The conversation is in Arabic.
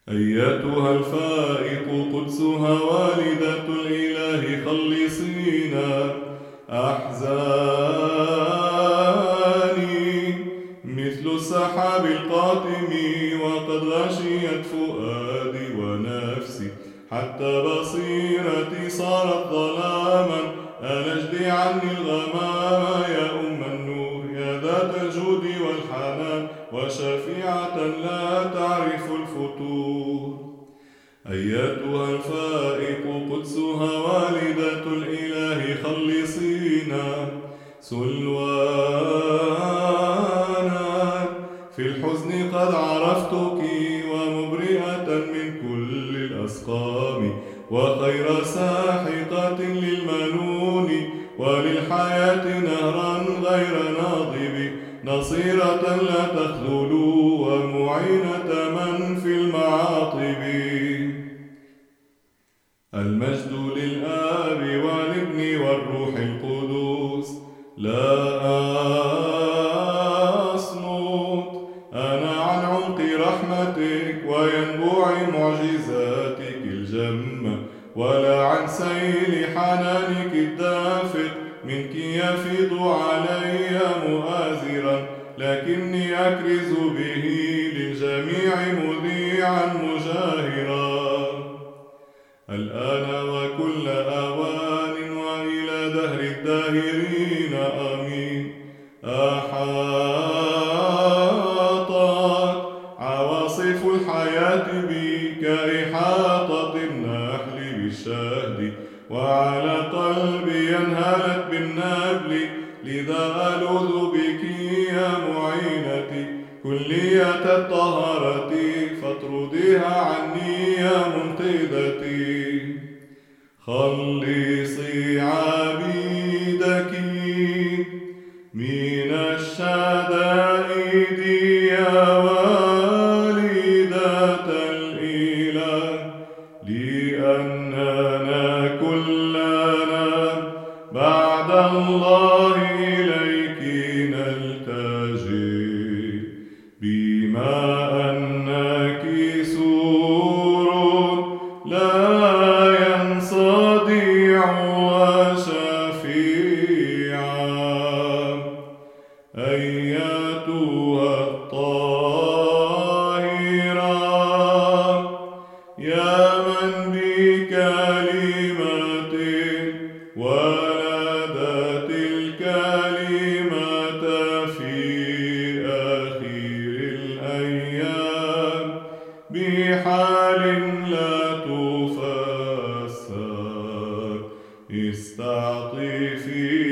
أيتها الفائق قدسها والدة الإله خلصينا أحزاني مثل السحاب القاتم وقد غشيت فؤادي ونفسي حتى بصيرتي صارت ظلاما أنجدي عني الغمام يا أم النور يا ذات الجود والحنان وشفيعة لا تعرف الفتور. أيتها الفائق قدسها والدة الإله خلصينا سلوانا في الحزن قد عرفتك ومبرئة من كل الأسقام وخير ساحقة للمنون وللحياة نهرا غير ناضب نصيرة لا تخذل ومعينة من في المعاطب. المجد للآب والابن والروح القدوس لا أصمت أنا عن عمق رحمتك وينبوع معجزاتك الجمة ولا عن سيل حنانك الدافق منك يفيض علي مؤازرا لكني أكرز به للجميع مذيعا مجاهرا الآن وكل أوان وإلى دهر الداهرين آمين. أحاطت عواصف الحياة بي كإحاطة النحل بالشهد وعلى قلبي انهالت بالنبل لذا ألوذ بك يا معينتي كلية الطهارة فاطرديها عني يا منقذتي. خلصي عبيدك من الشدائد يا والدة الإله لأننا كلنا بعد الله إليك نلتجئ بما أنك سور لا ينصدع وشفيعا. أيتها الطاهرة يا من بكلمة ولدت الكلمة في آخر الأيام بحال لا تفسر استعطفي